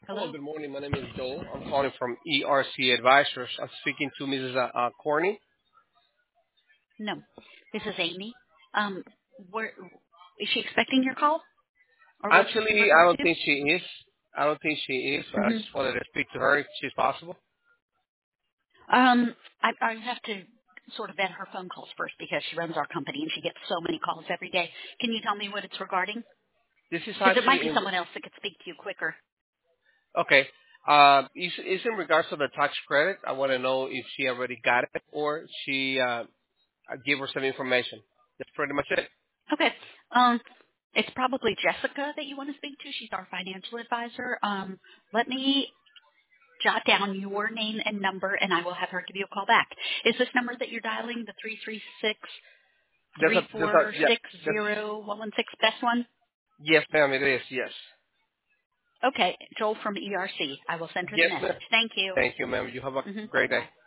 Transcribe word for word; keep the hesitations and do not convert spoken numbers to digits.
Hello, Hello? good morning. My name is Joel. I'm calling from E R C Advisors. I'm speaking to Missus Uh, uh, Corney. No, this is Amy. Um, where is she expecting your call, or what's this in Actually, I regard don't to? think she is. I don't think she is, but I hmm just wanted to speak to her if she's possible. Um, I, I have to sort of vet her phone calls first because she runs our company and she gets so many calls every day. Can you tell me what it's regarding? This is Because it might actually be in, someone else that could speak to you quicker. okay. Uh, is, is in regards to the tax credit. I want to know if she already got it or she uh, gave her some information. That's pretty much it. Okay. Um, it's probably Jessica that you want to speak to. She's our financial advisor. Um, let me jot down your name and number, and I will have her give you a call back. Is this number that you're dialing the three three six There's a, three there's a, four yeah, six that's, zero one one six best one? yes, ma'am, it is. Yes. Okay, Joel from E R C. I will send her the Yes, ma'am. message. Thank you. Thank you, ma'am. You have a hmm great day. Bye.